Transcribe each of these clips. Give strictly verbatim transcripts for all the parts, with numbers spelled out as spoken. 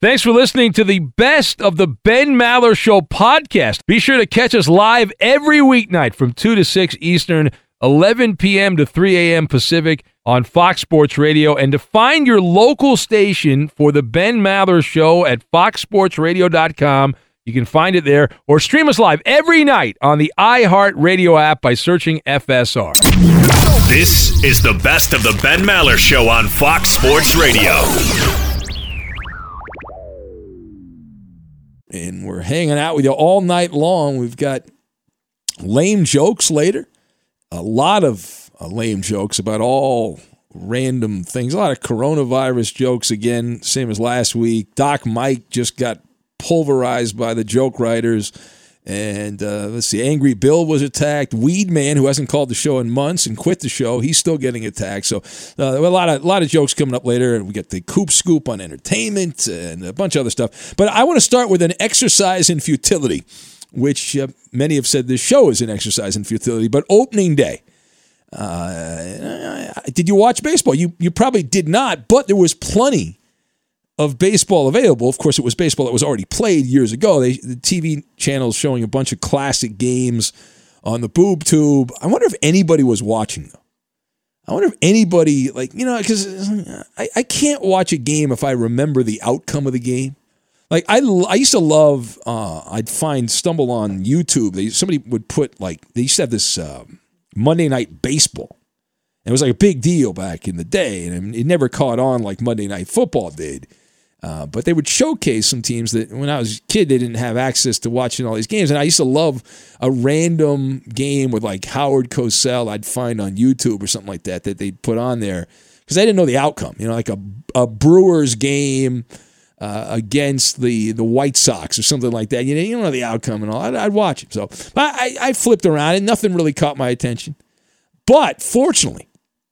Thanks for listening to the Best of the Ben Maller Show podcast. Be sure to catch us live every weeknight from two to six Eastern, eleven p.m. to three a.m. Pacific on Fox Sports Radio. And to find your local station for the Ben Maller Show at fox sports radio dot com, you can find it there, or stream us live every night on the iHeartRadio app by searching F S R. This is the Best of the Ben Maller Show on Fox Sports Radio. And we're hanging out with you all night long. We've got lame jokes later. A lot of uh, lame jokes about all random things. A lot of coronavirus jokes again, same as last week. Doc Mike just got pulverized by the joke writers. And uh, let's see, Angry Bill was attacked. Weed Man, who hasn't called the show in months and quit the show, he's still getting attacked. So uh, a lot of a lot of jokes coming up later. And we get the Coop Scoop on entertainment and a bunch of other stuff. But I want to start with an exercise in futility, which uh, many have said this show is an exercise in futility. But opening day, uh, did you watch baseball? You you probably did not, but there was plenty of baseball available. Of course, it was baseball that was already played years ago. They, the T V channels showing a bunch of classic games on the boob tube. I wonder if anybody was watching, though. I wonder if anybody, like, you know, because I, I can't watch a game if I remember the outcome of the game. Like, I, I used to love, uh, I'd find, stumble on YouTube. They, somebody would put, like, they used to have this um, Monday Night Baseball. And it was like a big deal back in the day, and it never caught on like Monday Night Football did. Uh, but they would showcase some teams that when I was a kid, they didn't have access to watching all these games. And I used to love a random game with like Howard Cosell I'd find on YouTube or something like that that they'd put on there because I didn't know the outcome. You know, like a, a Brewers game uh, against the, the White Sox or something like that. You know, you don't know the outcome and all. I'd, I'd watch it. So I, I flipped around and nothing really caught my attention. But fortunately,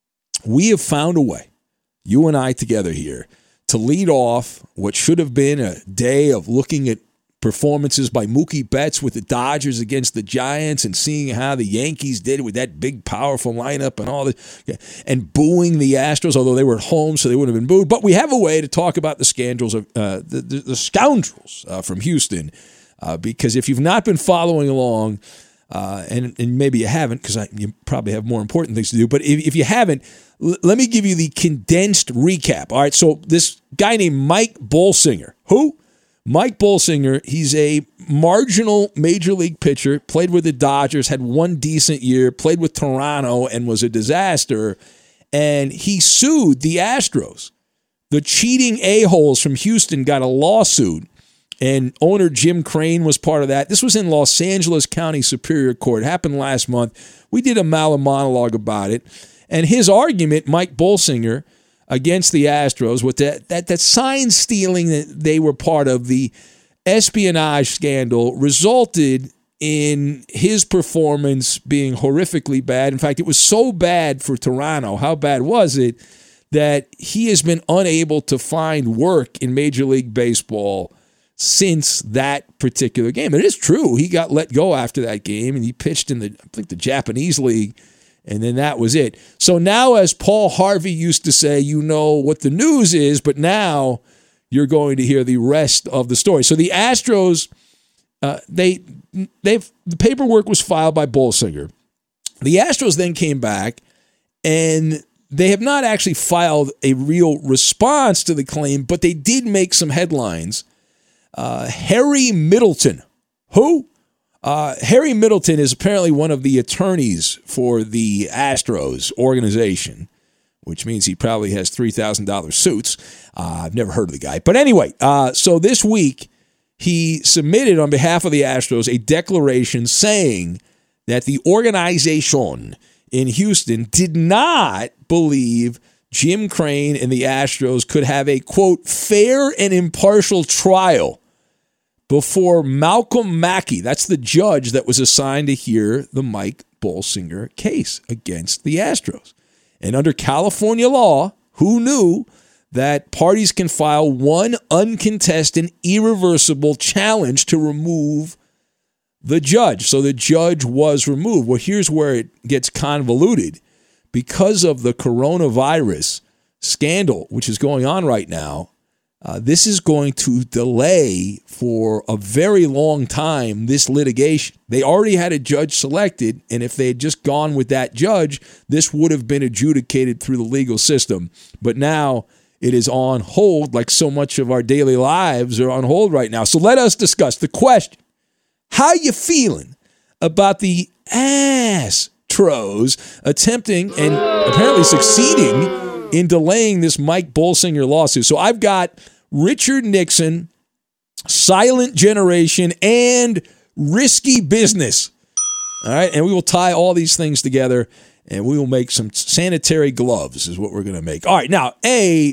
we have found a way, you and I together here, to lead off what should have been a day of looking at performances by Mookie Betts with the Dodgers against the Giants and seeing how the Yankees did with that big, powerful lineup and all this, and booing the Astros, although they were at home, so they wouldn't have been booed. But we have a way to talk about the scandals of uh, the, the, the scoundrels uh, from Houston, uh, because if you've not been following along, uh, and, and maybe you haven't, because you probably have more important things to do, but if, if you haven't, let me give you the condensed recap. All right, so this guy named Mike Bolsinger. Who? Mike Bolsinger, he's a marginal major league pitcher, played with the Dodgers, had one decent year, played with Toronto, and was a disaster. And he sued the Astros. The cheating a-holes from Houston got a lawsuit, and owner Jim Crane was part of that. This was in Los Angeles County Superior Court. It happened last month. We did a Maller monologue about it. And his argument, Mike Bolsinger, against the Astros, with that, that, that sign stealing that they were part of, the espionage scandal, resulted in his performance being horrifically bad. In fact, it was so bad for Toronto. How bad was it? That he has been unable to find work in Major League Baseball since that particular game. And it is true. He got let go after that game, and he pitched in the, I think, the Japanese league. And then that was it. So now, as Paul Harvey used to say, you know what the news is, but now you're going to hear the rest of the story. So the Astros, uh, they, they've the paperwork was filed by Bolsinger. The Astros then came back, and they have not actually filed a real response to the claim, but they did make some headlines. Uh, Harry Middleton, who? Uh, Harry Middleton is apparently one of the attorneys for the Astros organization, which means he probably has three thousand dollars suits. Uh, I've never heard of the guy. But anyway, uh, so this week he submitted on behalf of the Astros a declaration saying that the organization in Houston did not believe Jim Crane and the Astros could have a, quote, fair and impartial trial before Malcolm Mackey, that's the judge that was assigned to hear the Mike Bolsinger case against the Astros. And under California law, who knew that parties can file one uncontested, irreversible challenge to remove the judge? So the judge was removed. Well, here's where it gets convoluted. Because of the coronavirus scandal, which is going on right now, Uh, this is going to delay for a very long time this litigation. They already had a judge selected, and if they had just gone with that judge, this would have been adjudicated through the legal system. But now it is on hold, like so much of our daily lives are on hold right now. So let us discuss the question. How you feeling about the Astros attempting and apparently succeeding in delaying this Mike Bolsinger lawsuit? So I've got Richard Nixon, Silent Generation, and Risky Business. All right, and we will tie all these things together, and we will make some sanitary gloves is what we're going to make. All right, now, A,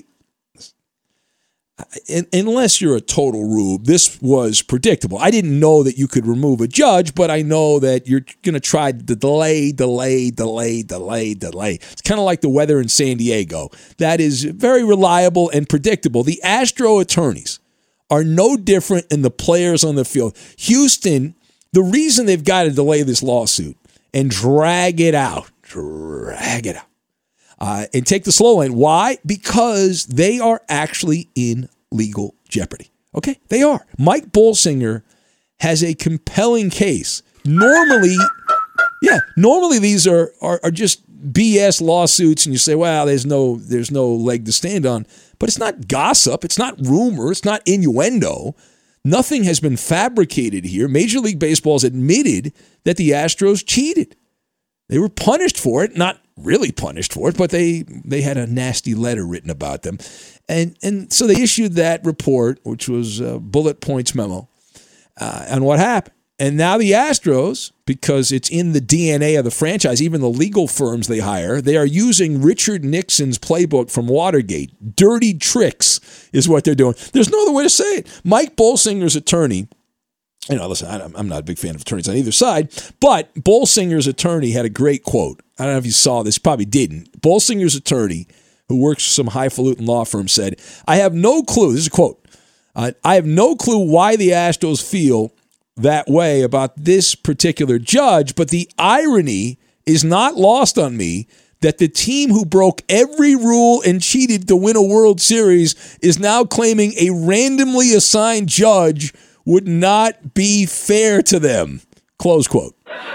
unless you're a total rube, this was predictable. I didn't know that you could remove a judge, but I know that you're going to try to delay, delay, delay, delay, delay. It's kind of like the weather in San Diego. That is very reliable and predictable. The Astro attorneys are no different than the players on the field. Houston, the reason they've got to delay this lawsuit and drag it out, drag it out, Uh, and take the slow lane. Why? Because they are actually in legal jeopardy. Okay? They are. Mike Bolsinger has a compelling case. Normally, yeah, normally these are, are, are just B S lawsuits, and you say, well, there's no, there's no leg to stand on. But it's not gossip. It's not rumor. It's not innuendo. Nothing has been fabricated here. Major League Baseball has admitted that the Astros cheated. They were punished for it, not really punished for it, but they they had a nasty letter written about them. And and so they issued that report, which was a bullet points memo, uh, on what happened. And now the Astros, because it's in the D N A of the franchise, even the legal firms they hire, they are using Richard Nixon's playbook from Watergate. Dirty tricks is what they're doing. There's no other way to say it. Mike Bolsinger's attorney, you know, listen, I'm not a big fan of attorneys on either side, but Bolsinger's attorney had a great quote. I don't know if you saw this, probably didn't. Bolsinger's attorney, who works for some highfalutin law firm, said, I have no clue, this is a quote, uh, I have no clue why the Astros feel that way about this particular judge, but the irony is not lost on me that the team who broke every rule and cheated to win a World Series is now claiming a randomly assigned judge would not be fair to them. Close quote.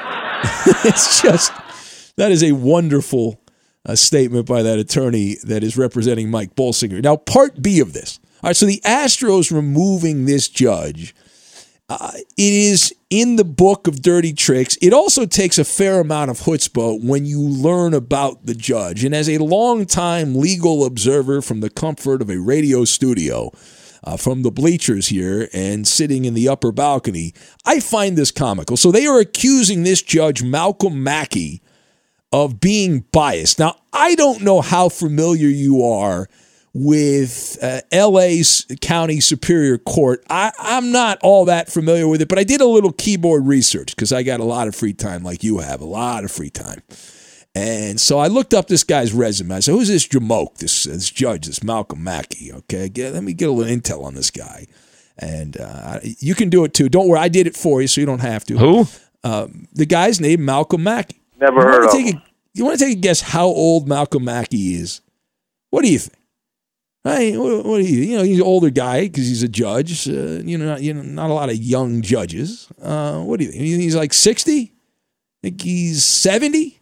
It's just, that is a wonderful uh, statement by that attorney that is representing Mike Bolsinger. Now, part B of this. All right, so the Astros removing this judge, uh, it is in the book of dirty tricks. It also takes a fair amount of chutzpah when you learn about the judge. And as a longtime legal observer from the comfort of a radio studio, Uh, from the bleachers here and sitting in the upper balcony, I find this comical. So they are accusing this judge, Malcolm Mackey, of being biased. Now, I don't know how familiar you are with uh, L A's County Superior Court. I, I'm not all that familiar with it, but I did a little keyboard research because I got a lot of free time like you have, a lot of free time. And so I looked up this guy's resume. I said, who's this Jamoke, this, this judge, this Malcolm Mackey? Okay, get, let me get a little intel on this guy. And uh, you can do it too. Don't worry, I did it for you, so you don't have to. Who? Um, the guy's named Malcolm Mackey. Never you heard of take him. A, you want to take a guess how old Malcolm Mackey is? What do you think? Right? What, what do you? You know, he's an older guy because he's a judge. Uh, you know, not, you know, not a lot of young judges. Uh, what do you think? He's like sixty. I think he's seventy.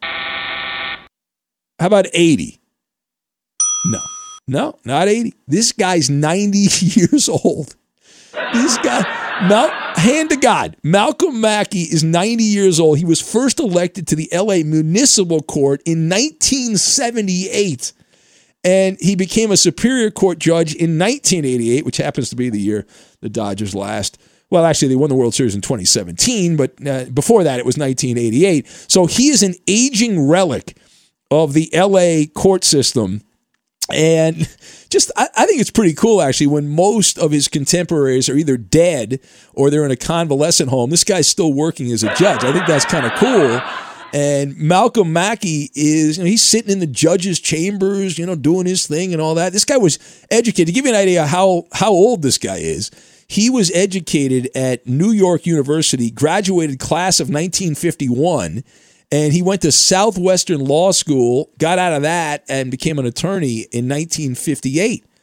How about eighty? No. No, not eighty. This guy's ninety years old. This guy, Mal, hand to God, Malcolm Mackey is ninety years old. He was first elected to the L A Municipal Court in nineteen seventy-eight. And he became a Superior Court judge in nineteen eighty-eight, which happens to be the year the Dodgers last. Well, actually, they won the World Series in twenty seventeen, but uh, before that, it was nineteen eighty-eight. So he is an aging relic of the L A court system. And just, I, I think it's pretty cool, actually, when most of his contemporaries are either dead or they're in a convalescent home. This guy's still working as a judge. I think that's kind of cool. And Malcolm Mackey is, you know, he's sitting in the judge's chambers, you know, doing his thing and all that. This guy was educated. To give you an idea how, how old this guy is, he was educated at New York University, graduated class of nineteen fifty-one, and he went to Southwestern Law School, got out of that, and became an attorney in nineteen fifty-eight.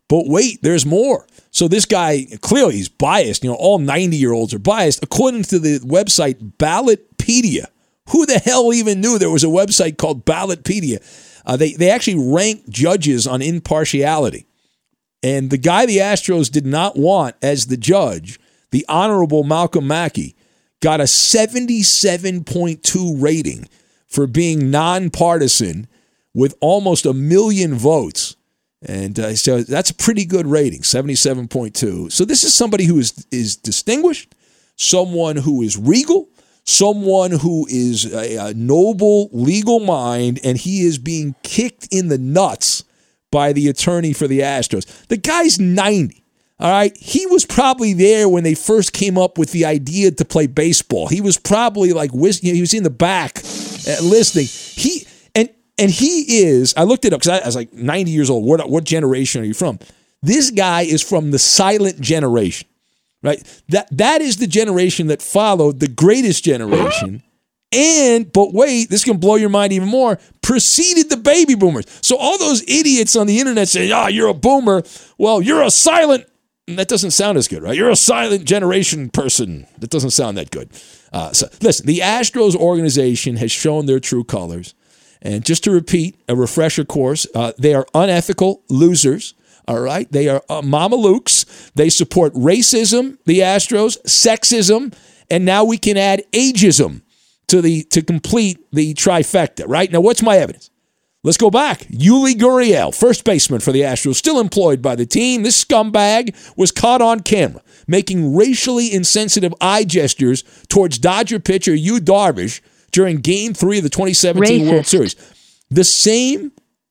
But wait, there's more. So this guy, clearly he's biased. You know, all ninety-year-olds are biased. According to the website Ballotpedia, who the hell even knew there was a website called Ballotpedia? Uh, they, they actually rank judges on impartiality. And the guy the Astros did not want as the judge, the Honorable Malcolm Mackey, got a seventy-seven point two rating for being nonpartisan with almost a million votes. And uh, so that's a pretty good rating, seventy-seven point two. So this is somebody who is, is distinguished, someone who is regal, someone who is a, a noble legal mind, and he is being kicked in the nuts by the attorney for the Astros. The guy's ninety. All right, he was probably there when they first came up with the idea to play baseball. He was probably like, you know, he was in the back uh, listening. He and and he is. I looked it up because I, I was like ninety years old. What what generation are you from? This guy is from the silent generation, right? That that is the generation that followed the greatest generation. And, but wait, this can blow your mind even more, preceded the baby boomers. So all those idiots on the internet say, ah, oh, you're a boomer. Well, you're a silent. That doesn't sound as good, right? You're a silent generation person. That doesn't sound that good. Uh, so listen, the Astros organization has shown their true colors. And just to repeat, a refresher course, uh, they are unethical losers. All right. They are uh, mamalukes. They support racism, the Astros, sexism, and now we can add ageism to the to complete the trifecta, right? Now, what's my evidence? Let's go back. Yuli Gurriel, first baseman for the Astros, still employed by the team. This scumbag was caught on camera making racially insensitive eye gestures towards Dodger pitcher Yu Darvish during Game three of the twenty seventeen Racist. World Series. The same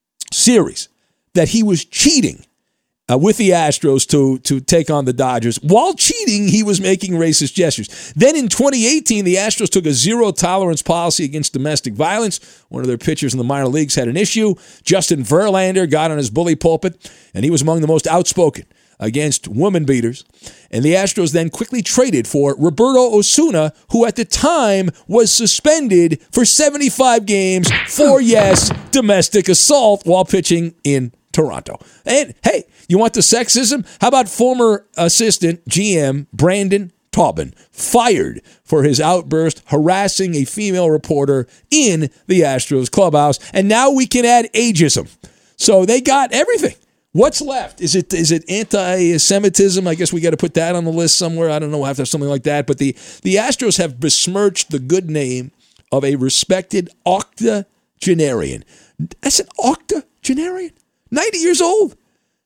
series that he was cheating Uh, with the Astros to, to take on the Dodgers. While cheating, he was making racist gestures. Then in twenty eighteen, the Astros took a zero-tolerance policy against domestic violence. One of their pitchers in the minor leagues had an issue. Justin Verlander got on his bully pulpit, and he was among the most outspoken against woman beaters. And the Astros then quickly traded for Roberto Osuna, who at the time was suspended for seventy-five games for, yes, domestic assault while pitching in Toronto. And hey, you want the sexism? How about former assistant G M Brandon Taubman, fired for his outburst harassing a female reporter in the Astros clubhouse? And now we can add ageism. So they got everything. What's left? Is it is it anti-Semitism? I guess we got to put that on the list somewhere. I don't know. We'll have to have something like that. But the, the Astros have besmirched the good name of a respected octogenarian. That's an octogenarian? ninety years old.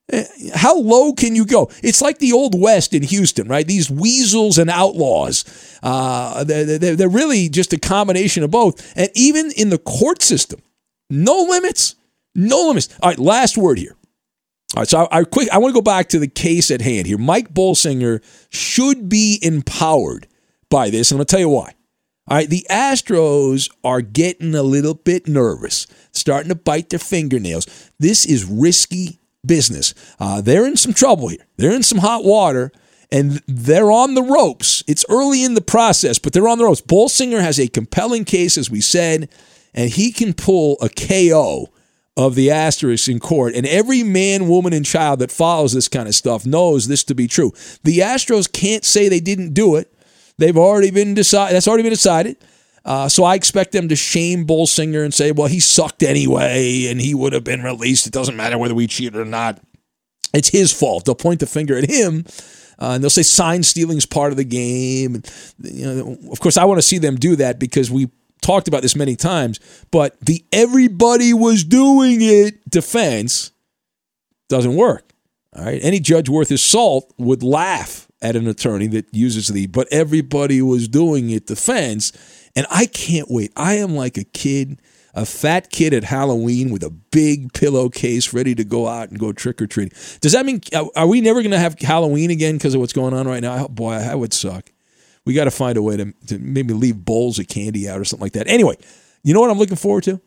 How low can you go? It's like the Old West in Houston, right? These weasels and outlaws. Uh, they're, they're, they're really just a combination of both. And even in the court system, no limits. No limits. All right, last word here. All right, so I, I quick. I want to go back to the case at hand here. Mike Bolsinger should be empowered by this, and I'm going to tell you why. All right, the Astros are getting a little bit nervous, starting to bite their fingernails. This is risky business. Uh, they're in some trouble here. They're in some hot water, and they're on the ropes. It's early in the process, but they're on the ropes. Bolsinger has a compelling case, as we said, and he can pull a K O of the Astros in court. And every man, woman, and child that follows this kind of stuff knows this to be true. The Astros can't say they didn't do it. They've already been decided. That's already been decided. Uh, so I expect them to shame Bolsinger and say, well, he sucked anyway, and he would have been released. It doesn't matter whether we cheated or not. It's his fault. They'll point the finger at him, uh, and they'll say sign stealing is part of the game. And, you know, of course, I want to see them do that because we talked about this many times. But the everybody was doing it defense doesn't work. All right, any judge worth his salt would laugh at an attorney that uses the but everybody was doing it defense. And I can't wait. I am like a kid, a fat kid at Halloween with a big pillowcase ready to go out and go trick-or-treating. Does that mean, are we never going to have Halloween again because of what's going on right now? Boy, that would suck. We got to find a way to, to maybe leave bowls of candy out or something like that. Anyway, you know what I'm looking forward to?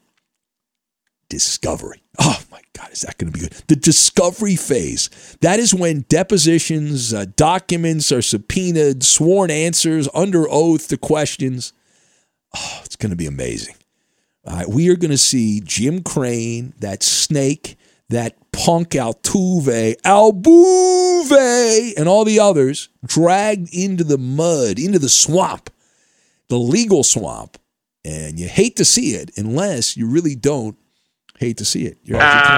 Discovery. Oh, my God, is that going to be good? The discovery phase. That is when depositions, uh, documents are subpoenaed, sworn answers, under oath to questions. Oh, it's going to be amazing. All right, we are going to see Jim Crane, that snake, that punk Altuve, Altuve, and all the others dragged into the mud, into the swamp, the legal swamp. And you hate to see it unless you really don't hate to see it. You're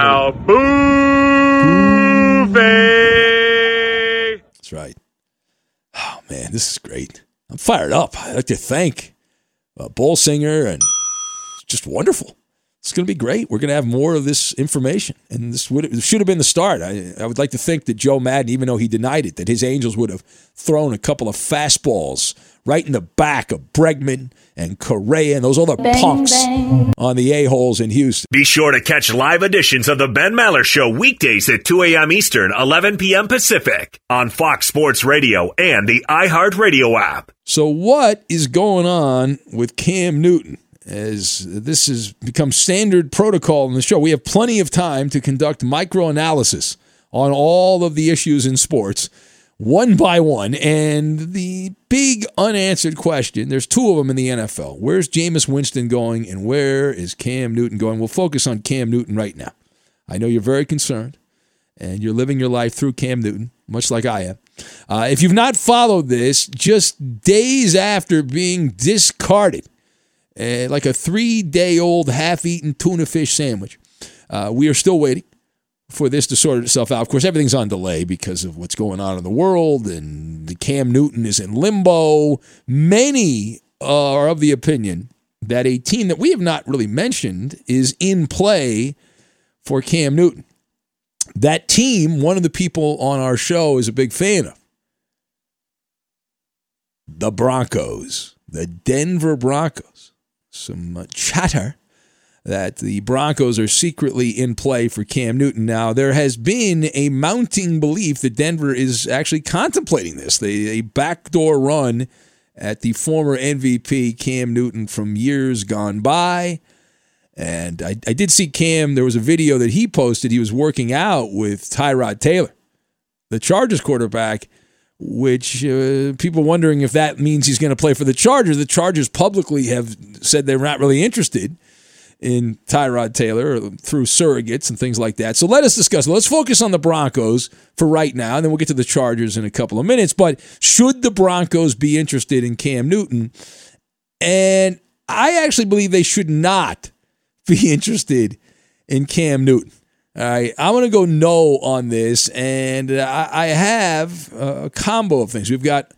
Altuve! That's right. Oh, man, this is great. I'm fired up. I'd like to thank uh, Bolsinger, and it's just wonderful. It's going to be great. We're going to have more of this information, and this would should have been the start. I, I would like to think that Joe Madden, even though he denied it, that his Angels would have thrown a couple of fastballs right in the back of Bregman and Correa and those other bang, punks bang. on the A-holes in Houston. Be sure to catch live editions of The Ben Maller Show weekdays at two a.m. Eastern, eleven p.m. Pacific on Fox Sports Radio and the iHeartRadio app. So what is going on with Cam Newton? As this has become standard protocol in the show, we have plenty of time to conduct microanalysis on all of the issues in sports, one by one. And the big unanswered question, there's two of them in the N F L. Where's Jameis Winston going, and where is Cam Newton going? We'll focus on Cam Newton right now. I know you're very concerned, and you're living your life through Cam Newton, much like I am. Uh, if you've not followed this, just days after being discarded, Uh, like a three-day-old half-eaten tuna fish sandwich. Uh, we are still waiting for this to sort itself out. Of course, everything's on delay because of what's going on in the world, and the Cam Newton is in limbo. Many are of the opinion that a team that we have not really mentioned is in play for Cam Newton. That team, one of the people on our show is a big fan of. The Broncos. The Denver Broncos. Some uh, chatter that the Broncos are secretly in play for Cam Newton. Now, there has been a mounting belief that Denver is actually contemplating this. They, a backdoor run at the former M V P Cam Newton from years gone by. And I, I did see Cam, there was a video that he posted. He was working out with Tyrod Taylor, the Chargers quarterback, which uh, people wondering if that means he's going to play for the Chargers. The Chargers publicly have said they're not really interested in Tyrod Taylor through surrogates and things like that. So let us discuss. Let's focus on the Broncos for right now, and then we'll get to the Chargers in a couple of minutes. But should the Broncos be interested in Cam Newton? And I actually believe they should not be interested in Cam Newton. All right, I'm going to go no on this, and I, I have a combo of things. We've got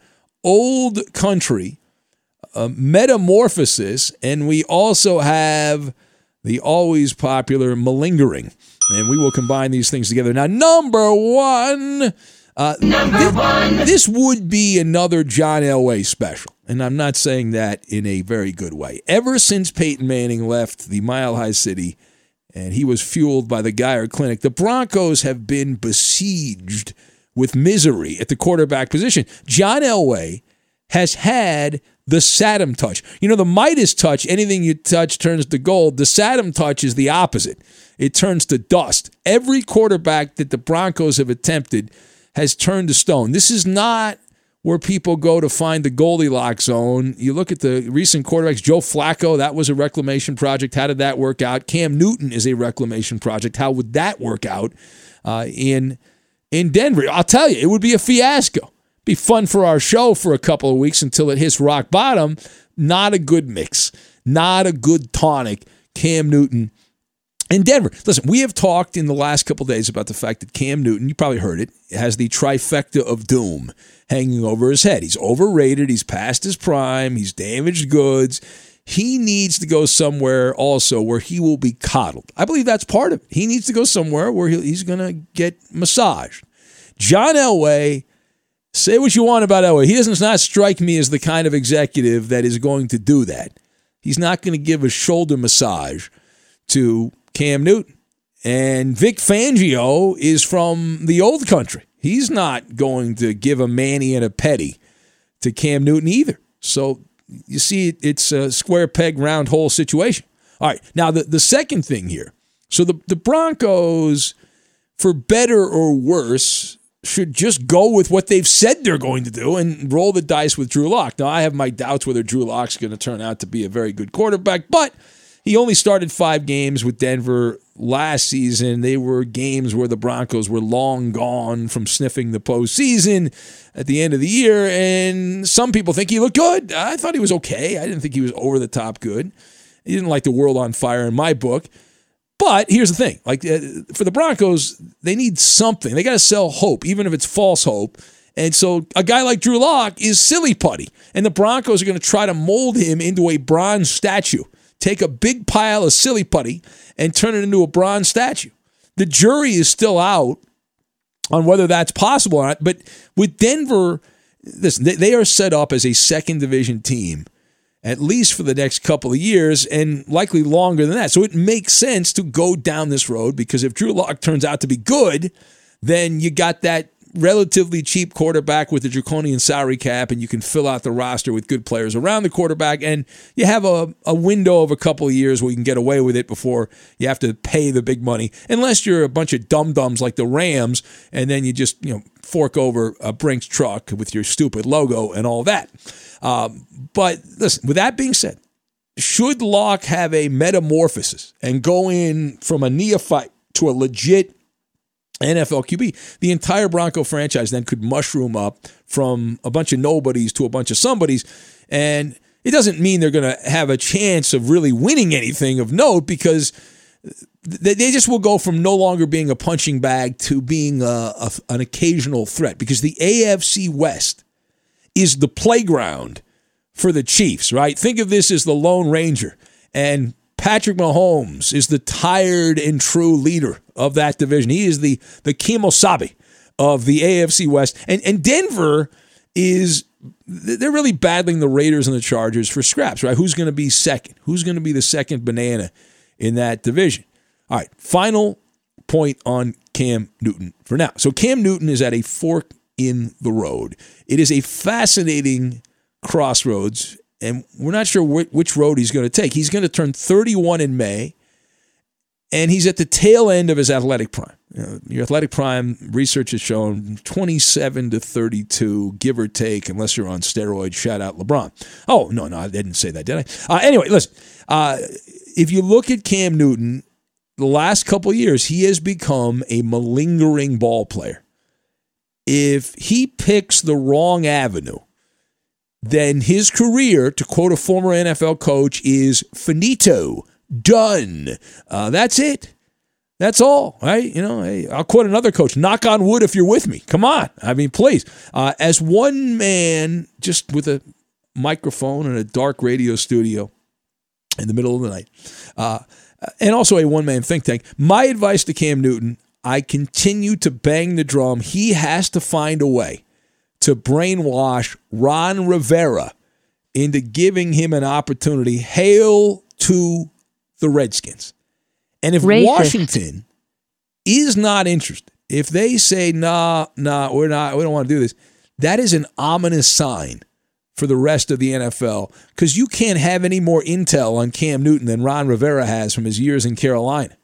old country, uh, metamorphosis, and we also have the always popular malingering, and we will combine these things together. Now, number one, uh, number this, one. This would be another John Elway special, and I'm not saying that in a very good way. Ever since Peyton Manning left the Mile High City, and he was fueled by the Geyer Clinic, the Broncos have been besieged with misery at the quarterback position. John Elway has had the Saddam touch. You know, the Midas touch, anything you touch turns to gold. The Saddam touch is the opposite. It turns to dust. Every quarterback that the Broncos have attempted has turned to stone. This is not where people go to find the Goldilocks zone. You look at the recent quarterbacks, Joe Flacco, that was a reclamation project. How did that work out? Cam Newton is a reclamation project. How would that work out uh, in, in Denver? I'll tell you, it would be a fiasco. Be fun for our show for a couple of weeks until it hits rock bottom. Not a good mix. Not a good tonic. Cam Newton in Denver. Listen, we have talked in the last couple of days about the fact that Cam Newton, you probably heard it, has the trifecta of doom hanging over his head. He's overrated. He's past his prime. He's damaged goods. He needs to go somewhere also where he will be coddled. I believe that's part of it. He needs to go somewhere where he's going to get massaged. John Elway, say what you want about Elway. He does not strike me as the kind of executive that is going to do that. He's not going to give a shoulder massage to Cam Newton. And Vic Fangio is from the old country. He's not going to give a Manny and a Petty to Cam Newton either. So you see, it's a square peg, round hole situation. All right, now the, the second thing here. So the, the Broncos, for better or worse, should just go with what they've said they're going to do and roll the dice with Drew Lock. Now, I have my doubts whether Drew Lock's going to turn out to be a very good quarterback, but he only started five games with Denver last season. They were games where the Broncos were long gone from sniffing the postseason at the end of the year, and some people think he looked good. I thought he was okay. I didn't think he was over the top good. He didn't light the world on fire in my book. But here's the thing. Like uh, for the Broncos, they need something. They got to sell hope, even if it's false hope. And so a guy like Drew Lock is silly putty. And the Broncos are going to try to mold him into a bronze statue. Take a big pile of silly putty and turn it into a bronze statue. The jury is still out on whether that's possible or not. But with Denver, listen, they are set up as a second division team, at least for the next couple of years, and likely longer than that. So it makes sense to go down this road, because if Drew Lock turns out to be good, then you got that relatively cheap quarterback with a draconian salary cap, and you can fill out the roster with good players around the quarterback, and you have a, a window of a couple of years where you can get away with it before you have to pay the big money, unless you're a bunch of dum-dums like the Rams, and then you just, you know, fork over a Brinks truck with your stupid logo and all that. Um, but listen, with that being said, should Locke have a metamorphosis and go in from a neophyte to a legit N F L Q B, the entire Bronco franchise then could mushroom up from a bunch of nobodies to a bunch of somebodies. And it doesn't mean they're going to have a chance of really winning anything of note, because they just will go from no longer being a punching bag to being a, a, an occasional threat, because the A F C West is the playground for the Chiefs, right? Think of this as the Lone Ranger, and Patrick Mahomes is the tired and true leader of that division. He is the, the Kimosabe of the A F C West. And, and Denver is, they're really battling the Raiders and the Chargers for scraps, right? Who's going to be second? Who's going to be the second banana in that division? All right, final point on Cam Newton for now. So Cam Newton is at a fork in the road. It is a fascinating crossroads, and we're not sure wh- which road he's going to take. He's going to turn thirty-one in May, and he's at the tail end of his athletic prime. You know, your athletic prime, research has shown twenty-seven to thirty-two, give or take, unless you're on steroids. Shout out LeBron. Oh, no, no, I didn't say that, did I? Uh, anyway, listen, uh, if you look at Cam Newton, the last couple of years, he has become a malingering ball player. If he picks the wrong avenue, then his career, to quote a former N F L coach, is finito, done. Uh, that's it. That's all, right? You know, hey, I'll quote another coach, knock on wood if you're with me. Come on. I mean, please. Uh, as one man, just with a microphone in a dark radio studio in the middle of the night, uh, and also a one-man think tank, my advice to Cam Newton, I continue to bang the drum. He has to find a way to brainwash Ron Rivera into giving him an opportunity. Hail to the Redskins. And if Racist. Washington is not interested, if they say, nah, nah, we're not, we don't want to do this, that is an ominous sign for the rest of the N F L, because you can't have any more intel on Cam Newton than Ron Rivera has from his years in Carolina.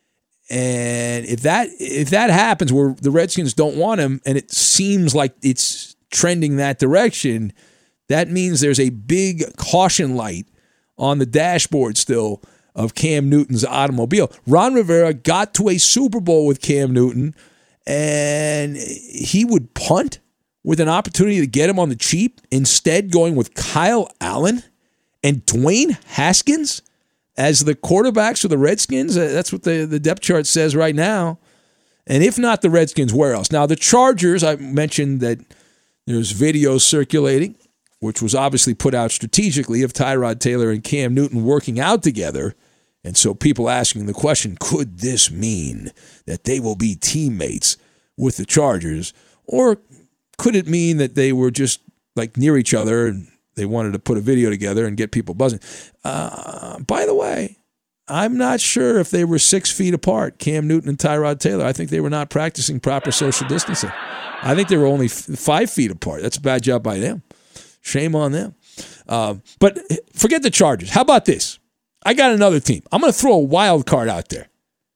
And if that if that happens where the Redskins don't want him, and it seems like it's trending that direction, that means there's a big caution light on the dashboard still of Cam Newton's automobile. Ron Rivera got to a Super Bowl with Cam Newton, and he would punt with an opportunity to get him on the cheap, instead going with Kyle Allen and Dwayne Haskins as the quarterbacks for the Redskins. That's what the, the depth chart says right now. And if not the Redskins, where else? Now, the Chargers, I mentioned that there's video circulating, which was obviously put out strategically, of Tyrod Taylor and Cam Newton working out together. And so people asking the question, could this mean that they will be teammates with the Chargers? Or could it mean that they were just like near each other and they wanted to put a video together and get people buzzing? Uh, by the way, I'm not sure if they were six feet apart, Cam Newton and Tyrod Taylor. I think they were not practicing proper social distancing. I think they were only f- five feet apart. That's a bad job by them. Shame on them. Uh, but forget the Chargers. How about this? I got another team. I'm going to throw a wild card out there.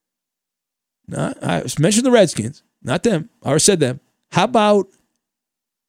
Now, I mentioned the Redskins, not them. I already said them. How about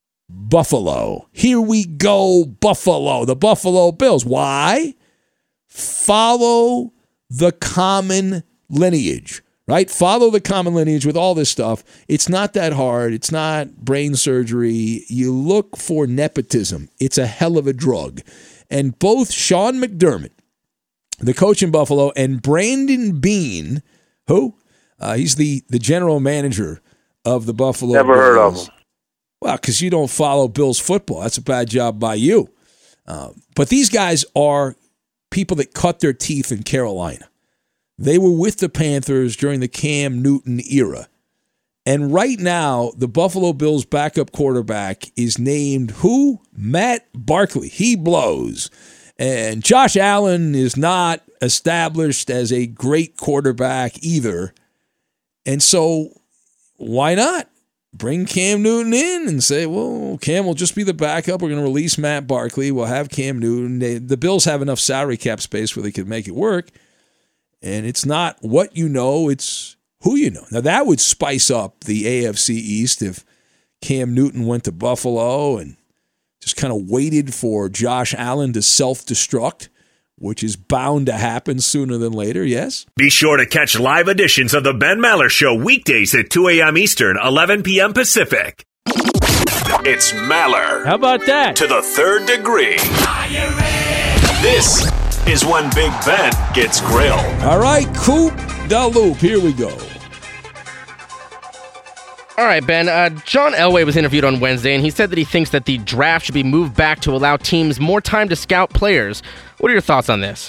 Buffalo? Here we go, Buffalo. The Buffalo Bills. Why? follow the common lineage, right? Follow the common lineage with all this stuff. It's not that hard. It's not brain surgery. You look for nepotism. It's a hell of a drug. And both Sean McDermott, the coach in Buffalo, and Brandon Beane, who? Uh, he's the, the general manager of the Buffalo Never Bills. heard of him. Well, because you don't follow Bills football. That's a bad job by you. Uh, but these guys are people that cut their teeth in Carolina. They were with the Panthers during the Cam Newton era. And right now, the Buffalo Bills backup quarterback is named who? Matt Barkley. He blows. And Josh Allen is not established as a great quarterback either. And so why not bring Cam Newton in and say, well, Cam will just be the backup. We're going to release Matt Barkley. We'll have Cam Newton. They, the Bills have enough salary cap space where they could make it work. And it's not what you know, it's who you know. Now, that would spice up the A F C East if Cam Newton went to Buffalo and just kind of waited for Josh Allen to self-destruct, which is bound to happen sooner than later, yes? Be sure to catch live editions of the Ben Maller Show weekdays at two a.m. Eastern, eleven p.m. Pacific. It's Maller. How about that? To the third degree. This is when Big Ben gets grilled. All right, Coop da Loop, here we go. All right, Ben. Uh, John Elway was interviewed on Wednesday, and he said that he thinks that the draft should be moved back to allow teams more time to scout players. What are your thoughts on this?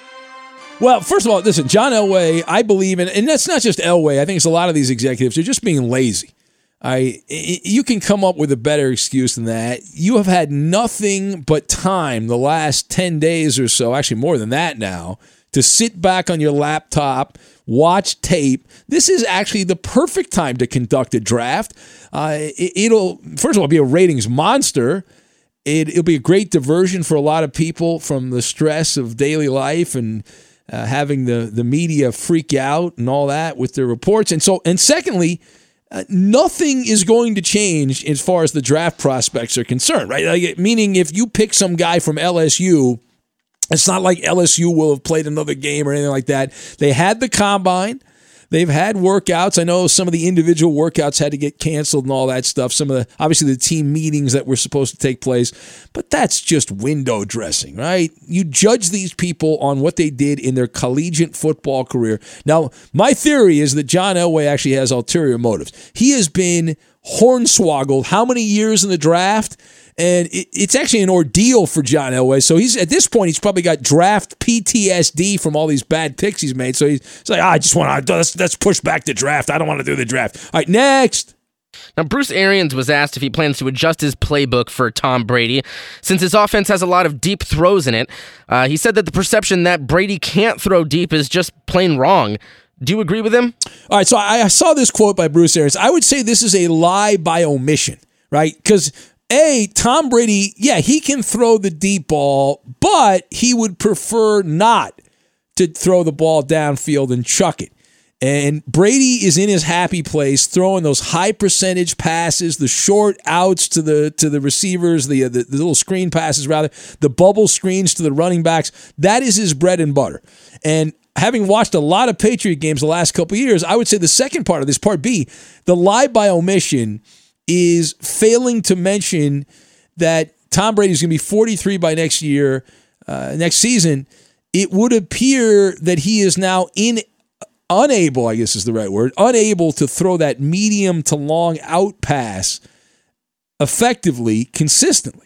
Well, first of all, listen, John Elway, I believe in, and that's not just Elway. I think it's a lot of these executives. They're just being lazy. I, you can come up with a better excuse than that. You have had nothing but time the last ten days or so, actually more than that now, to sit back on your laptop, watch tape. This is actually the perfect time to conduct a draft. Uh, it, it'll, first of all, be a ratings monster. It, it'll be a great diversion for a lot of people from the stress of daily life and uh, having the, the media freak out and all that with their reports. And so, and secondly, Uh, nothing is going to change as far as the draft prospects are concerned, right? Like, meaning if you pick some guy from L S U, it's not like L S U will have played another game or anything like that. They had the combine. They've had workouts. I know some of the individual workouts had to get canceled and all that stuff. Some of the, obviously the team meetings that were supposed to take place, but that's just window dressing, right? You judge these people on what they did in their collegiate football career. Now, my theory is that John Elway actually has ulterior motives. He has been hornswoggled how many years in the draft? And it, it's actually an ordeal for John Elway. So he's at this point, he's probably got draft P T S D from all these bad picks he's made. So he's, he's like, oh, I just want to let's, let's push back the draft. I don't want to do the draft. All right, next. Now, Bruce Arians was asked if he plans to adjust his playbook for Tom Brady, since his offense has a lot of deep throws in it. Uh, he said that the perception that Brady can't throw deep is just plain wrong. Do you agree with him? All right, so I, I saw this quote by Bruce Arians. I would say this is a lie by omission, right? Because A, Tom Brady, yeah, he can throw the deep ball, but he would prefer not to throw the ball downfield and chuck it. And Brady is in his happy place, throwing those high percentage passes, the short outs to the to the receivers, the, the the little screen passes rather, the bubble screens to the running backs. That is his bread and butter. And having watched a lot of Patriot games the last couple of years, I would say the second part of this, part B, the lie by omission is failing to mention that Tom Brady is going to be forty-three by next year, uh, next season. It would appear that he is now in. Unable, I guess is the right word, unable to throw that medium to long out pass effectively, consistently.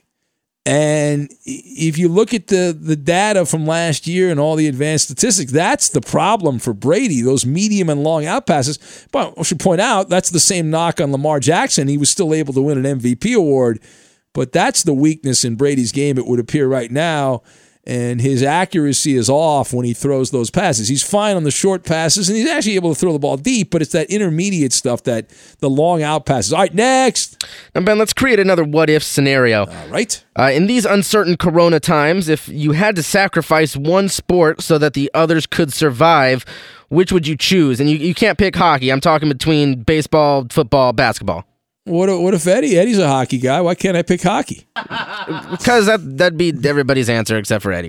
And if you look at the, the data from last year and all the advanced statistics, that's the problem for Brady, those medium and long out passes. But I should point out, that's the same knock on Lamar Jackson. He was still able to win an M V P award, but that's the weakness in Brady's game, it would appear right now. And his accuracy is off when he throws those passes. He's fine on the short passes, and he's actually able to throw the ball deep, but it's that intermediate stuff, that the long out passes. All right, next. Now, Ben, let's create another what-if scenario. All right. Uh, in these uncertain corona times, if you had to sacrifice one sport so that the others could survive, which would you choose? And you, you can't pick hockey. I'm talking between baseball, football, basketball. What if, what if Eddie? Eddie's a hockey guy. Why can't I pick hockey? Because that, that'd be everybody's answer except for Eddie.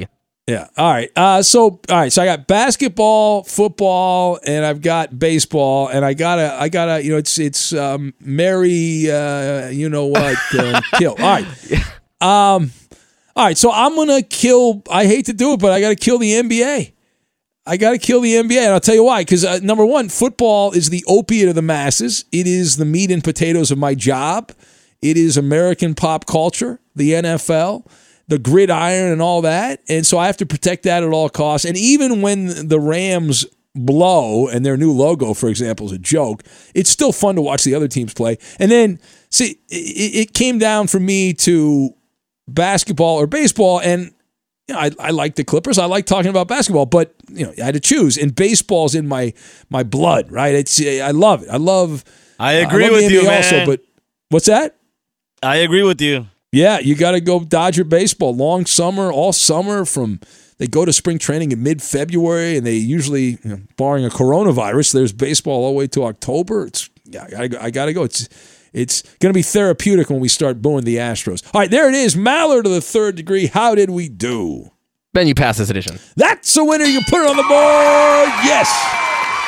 Yeah. All right. Uh, so all right. So I got basketball, football, and I've got baseball, and I gotta, I gotta, you know, it's it's um, Mary, uh, you know what, uh, kill. All right. Um, all right. So I'm gonna kill. I hate to do it, but I gotta kill the N B A. I gotta kill the N B A, and I'll tell you why. Because uh, number one, football is the opiate of the masses. It is the meat and potatoes of my job. It is American pop culture. The N F L. The gridiron and all that. And so I have to protect that at all costs. And even when the Rams blow and their new logo, for example, is a joke, it's still fun to watch the other teams play. And then, see, it, it came down for me to basketball or baseball. And you know, I, I like the Clippers. I like talking about basketball. But you know, I had to choose. And baseball's in my my blood, right? It's I love it. I love I agree I love with you, man. also, but what's that? I agree with you. Yeah, you got to go Dodger baseball. Long summer, all summer from they go to spring training in mid-February, and they usually, you know, barring a coronavirus, there's baseball all the way to October. It's yeah, I gotta go. I gotta go. It's it's going to be therapeutic when we start booing the Astros. All right, there it is. Maller to the third degree. How did we do? Ben, you passed this edition. That's a winner. You put it on the board. Yes.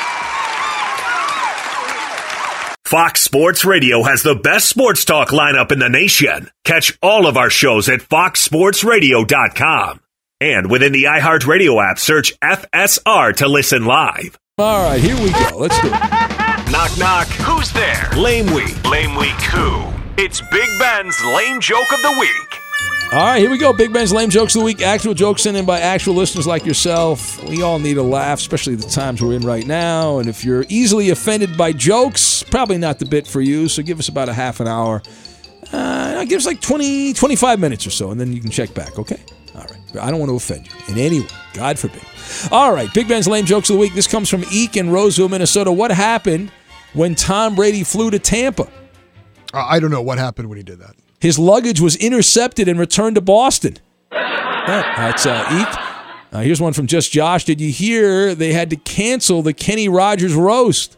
Fox Sports Radio has the best sports talk lineup in the nation. Catch all of our shows at fox sports radio dot com. And within the iHeartRadio app, search F S R to listen live. All right, here we go. Let's do it. Knock, knock. Who's there? Lame Week. Lame Week who? It's Big Ben's Lame Joke of the Week. All right, here we go. Big Ben's Lame Jokes of the Week. Actual jokes sent in by actual listeners like yourself. We all need a laugh, especially the times we're in right now. And if you're easily offended by jokes, probably not the bit for you. So give us about a half an hour. Uh, give us like twenty, twenty-five minutes or so, and then you can check back, okay? All right. I don't want to offend you in any way. God forbid. All right, Big Ben's Lame Jokes of the Week. This comes from Eek in Roseville, Minnesota. What happened when Tom Brady flew to Tampa? Uh, I don't know what happened when he did that. His luggage was intercepted and returned to Boston. Yeah, that's uh, Eek. Uh, here's one from Just Josh. Did you hear they had to cancel the Kenny Rogers roast?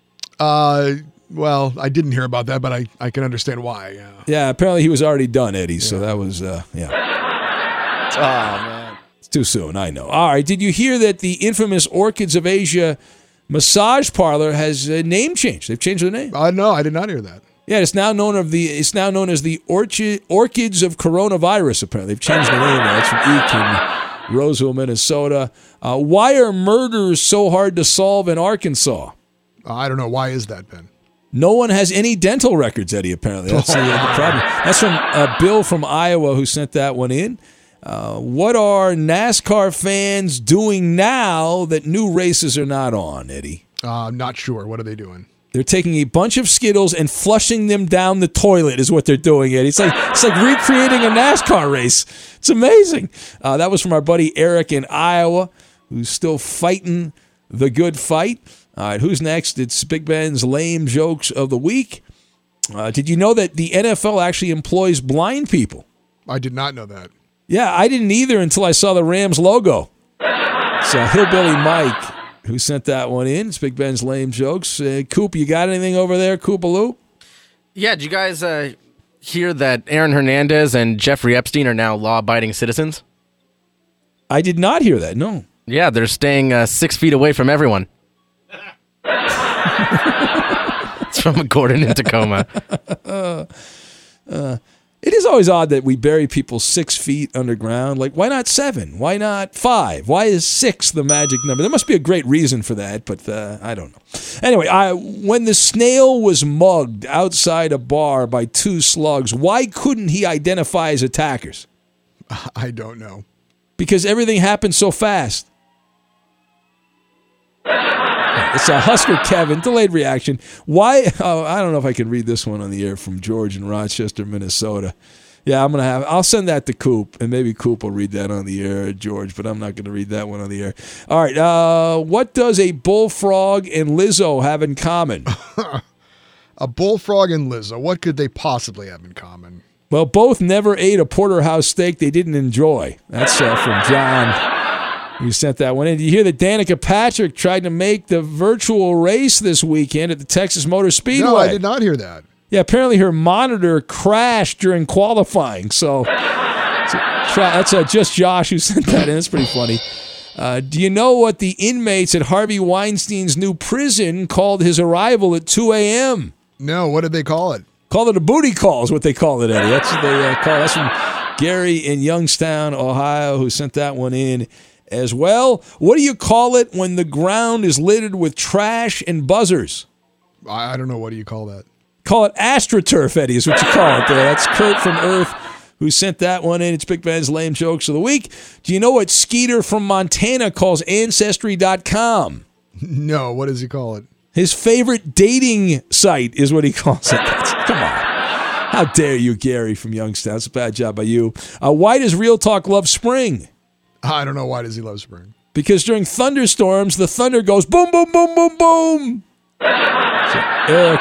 Uh, well, I didn't hear about that, but I, I can understand why. Yeah. Yeah, apparently he was already done, Eddie. So that was, uh, yeah. Oh, man. It's too soon, I know. All right, did you hear that the infamous Orchids of Asia massage parlor has a name change? They've changed their name. Uh, no, I did not hear that. Yeah, it's now known of the. It's now known as the Orchid, Orchids of Coronavirus. Apparently, they've changed the name. That's from Eek in Roseville, Minnesota. Uh, why are murders so hard to solve in Arkansas? Uh, I don't know. Why is that, Ben? No one has any dental records, Eddie. Apparently, that's the, uh, the problem. That's from uh, Bill from Iowa who sent that one in. Uh, what are NASCAR fans doing now that new races are not on, Eddie? Uh, I'm not sure. What are they doing? They're taking a bunch of Skittles and flushing them down the toilet is what they're doing, Eddie. It's like it's like recreating a NASCAR race. It's amazing. Uh, that was from our buddy Eric in Iowa, who's still fighting the good fight. All right, who's next? It's Big Ben's Lame Jokes of the Week. Uh, did you know that the N F L actually employs blind people? I did not know that. Yeah, I didn't either until I saw the Rams logo. So Hillbilly Mike, who sent that one in. It's Big Ben's Lame Jokes. Uh, Coop, you got anything over there, Koopaloo? Yeah, did you guys uh, hear that Aaron Hernandez and Jeffrey Epstein are now law-abiding citizens? I did not hear that, no. Yeah, they're staying uh, six feet away from everyone. It's from Gordon in Tacoma. Uh, uh, it is always odd that we bury people six feet underground. Like, why not seven? Why not five? Why is six the magic number? There must be a great reason for that, but uh, I don't know. Anyway, I, when the snail was mugged outside a bar by two slugs, why couldn't he identify his attackers? I don't know. Because everything happened so fast. It's a Husker Kevin, delayed reaction. Why? Oh, I don't know if I can read this one on the air from George in Rochester, Minnesota. Yeah, I'm gonna have. I'll send that to Coop, and maybe Coop will read that on the air, George. But I'm not gonna read that one on the air. All right. Uh, what does a bullfrog and Lizzo have in common? A bullfrog and Lizzo. What could they possibly have in common? Well, both never ate a porterhouse steak they didn't enjoy. That's uh, from John. You sent that one in. Did you hear that Danica Patrick tried to make the virtual race this weekend at the Texas Motor Speedway? No, I did not hear that. Yeah, apparently her monitor crashed during qualifying, so, so Try, that's uh, just Josh who sent that in. That's pretty funny. Uh, do you know what the inmates at Harvey Weinstein's new prison called his arrival at two a.m.? No, what did they call it? Call it a booty call is what they call it, Eddie. That's what they uh, call it. That's from Gary in Youngstown, Ohio, who sent that one in as well. What do you call it when the ground is littered with trash and buzzers? I, I don't know. What do you call that? Call it AstroTurf, Eddie, is what you call it there. That's Kurt from Earth who sent that one in. It's Big Ben's Lame Jokes of the Week. Do you know what Skeeter from Montana calls Ancestry dot com? No, what does he call it? His favorite dating site is what he calls it. That's, come on. How dare you, Gary from Youngstown. That's a bad job by you. Uh, why does Real Talk love spring? I don't know. Why does he love spring? Because during thunderstorms, the thunder goes boom, boom, boom, boom, boom. So, Eric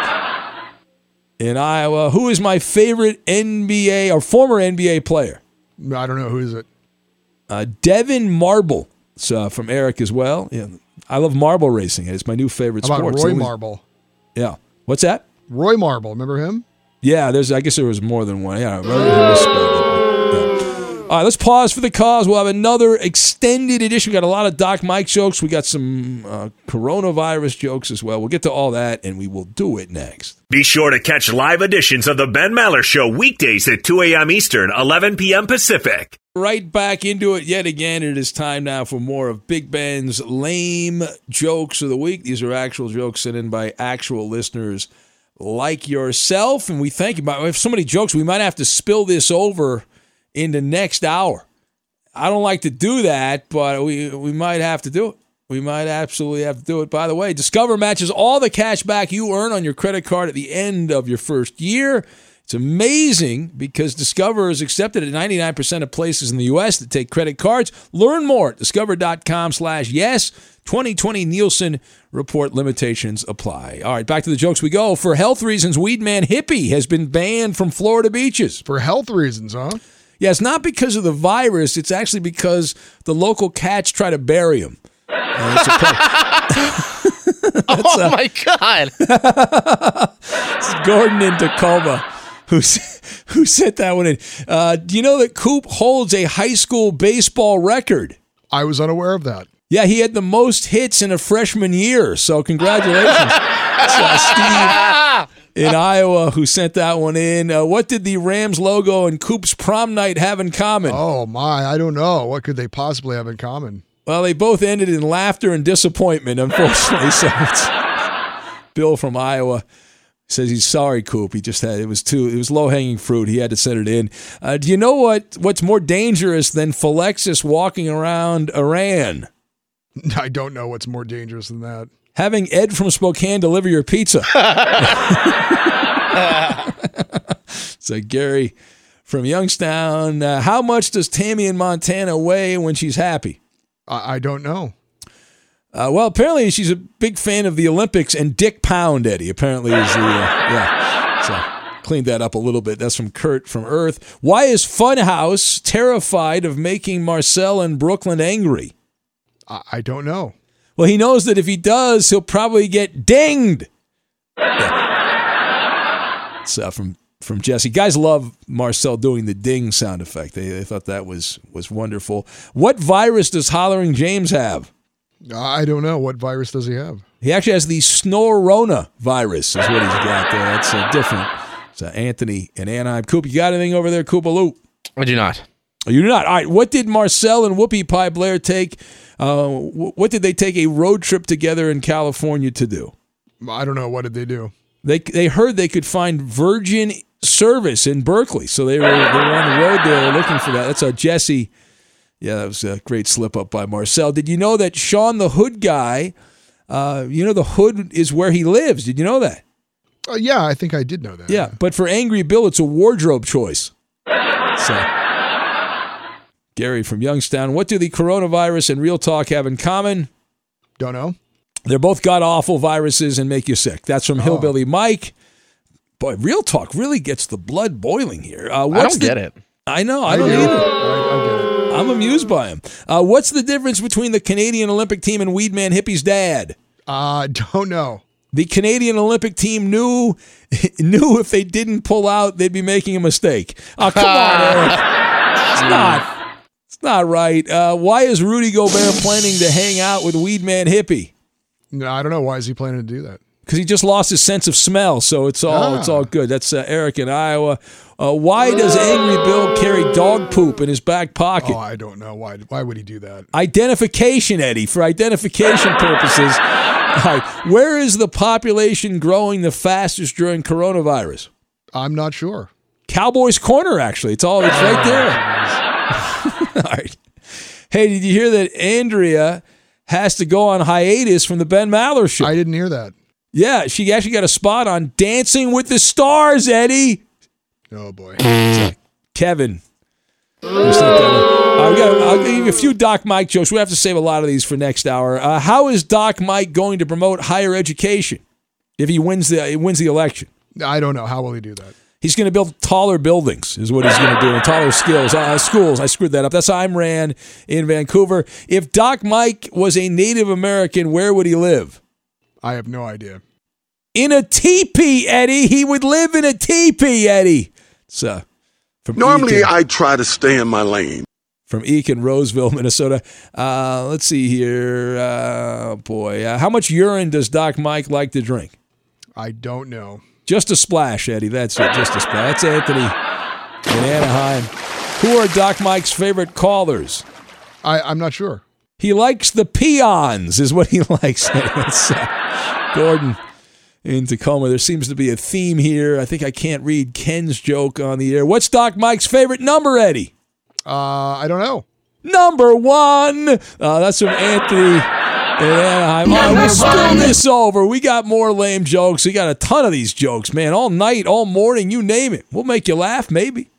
in Iowa. Who is my favorite N B A or former N B A player? I don't know. Who is it? Uh, Devin Marble. It's uh, from Eric as well. Yeah, I love marble racing. It's my new favorite How about sport. Roy So- Marble? Yeah. What's that? Roy Marble. Remember him? Yeah, there's. I guess there was more than one. Yeah, I misspelled it. Yeah. All right, let's pause for the cause. We'll have another extended edition. We got a lot of Doc Mike jokes. We got some uh, coronavirus jokes as well. We'll get to all that, and we will do it next. Be sure to catch live editions of The Ben Maller Show weekdays at two a.m. Eastern, eleven p.m. Pacific. Right back into it yet again. It is time now for more of Big Ben's Lame Jokes of the Week. These are actual jokes sent in by actual listeners like yourself, and we thank you. We have so many jokes, we might have to spill this over into next hour. I don't like to do that, but we we might have to do it. We might absolutely have to do it. By the way, Discover matches all the cash back you earn on your credit card at the end of your first year. It's amazing because Discover is accepted at ninety-nine percent of places in the U S that take credit cards. Learn more at discover.com slash yes. twenty twenty Nielsen report limitations apply. All right, back to the jokes we go. For health reasons, Weedman Hippie has been banned from Florida beaches. For health reasons, huh? Yeah, it's not because of the virus. It's actually because the local cats try to bury him. Uh, it's a oh, uh, my God. It's Gordon in Tacoma who, who sent that one in. Uh, do you know that Coop holds a high school baseball record? I was unaware of that. Yeah, he had the most hits in a freshman year, so congratulations. uh, Steve in Iowa who sent that one in. Uh, what did the Rams logo and Coop's prom night have in common? Oh, my. I don't know. What could they possibly have in common? Well, they both ended in laughter and disappointment, unfortunately. So it's Bill from Iowa says he's sorry, Coop. He just had, it was too, it was low-hanging fruit. He had to send it in. Uh, do you know what what's more dangerous than Phylexis walking around Iran? I don't know what's more dangerous than that. Having Ed from Spokane deliver your pizza. So Gary from Youngstown. Uh, how much does Tammy in Montana weigh when she's happy? I, I don't know. Uh, well, apparently she's a big fan of the Olympics and Dick Pound, Eddie. Apparently is the, uh, yeah. So cleaned that up a little bit. That's from Kurt from Earth. Why is Funhouse terrified of making Marcel and Brooklyn angry? I, I don't know. Well, he knows that if he does, he'll probably get dinged. Yeah. It's uh, from from Jesse. Guys love Marcel doing the ding sound effect. They, they thought that was was wonderful. What virus does Hollering James have? I don't know. What virus does he have? He actually has the Snorona virus is what he's got there. That's uh, different. It's uh, Anthony in Anaheim. Coop, you got anything over there, Koopaloop? I do not. Oh, you do not. All right. What did Marcel and Whoopi Pie Blair take? Uh, what did they take a road trip together in California to do? I don't know. What did they do? They they heard they could find Virgin service in Berkeley, so they were they were on the road there looking for that. That's how Jesse. Yeah, that was a great slip up by Marcel. Did you know that Sean the Hood guy? Uh, you know the Hood is where he lives. Did you know that? Uh, yeah, I think I did know that. Yeah, but for Angry Bill, it's a wardrobe choice. So. Gary from Youngstown. What do the coronavirus and Real Talk have in common? Don't know. They're both god-awful viruses and make you sick. That's from oh. Hillbilly Mike. Boy, Real Talk really gets the blood boiling here. Uh, what's I don't the, get it. I know. I, I don't do. either. I, I get it. I'm amused by him. Uh, what's the difference between the Canadian Olympic team and Weedman Hippie's dad? I uh, don't know. The Canadian Olympic team knew knew if they didn't pull out, they'd be making a mistake. Oh, come on, Eric. It's not. It's not right. Uh, why is Rudy Gobert planning to hang out with Weedman Hippie? No, I don't know. Why is he planning to do that? Because he just lost his sense of smell, so it's all Ah. it's all good. That's uh, Eric in Iowa. Uh, why does Angry Bill carry dog poop in his back pocket? Oh, I don't know. Why Why would he do that? Identification, Eddie, for identification purposes. All right. Where is the population growing the fastest during coronavirus? I'm not sure. Cowboys Corner, actually. It's all it's right there. All right. Hey, did you hear that Andrea has to go on hiatus from the Ben Maller Show? I didn't hear that. Yeah, she actually got a spot on Dancing with the Stars, Eddie. Oh, boy. Kevin. Just let that one- Uh, we got, I'll give you a few Doc Mike jokes. We have to save a lot of these for next hour. Uh, how is Doc Mike going to promote higher education if he wins the he wins the election? I don't know. How will he do that? He's going to build taller buildings, is what he's going to do, and taller skills, uh, schools. I screwed that up. That's I'm Rand in Vancouver. If Doc Mike was a Native American, where would he live? I have no idea. In a teepee, Eddie. He would live in a teepee, Eddie. It's, uh, from Normally, Eakin, I try to stay in my lane. from Eakin, Roseville, Minnesota. Uh, let's see here. Uh, boy, uh, how much urine does Doc Mike like to drink? I don't know. Just a splash, Eddie. That's it. Just a splash. That's Anthony in Anaheim. Who are Doc Mike's favorite callers? I, I'm not sure. He likes the peons, is what he likes. That's, uh, Gordon in Tacoma. There seems to be a theme here. I think I can't read Ken's joke on the air. What's Doc Mike's favorite number, Eddie? Uh, I don't know. Number one. Uh, that's from Anthony in Anaheim. All right, we'll spill this over. We got more lame jokes. We got a ton of these jokes, man. All night, all morning, you name it. We'll make you laugh, maybe.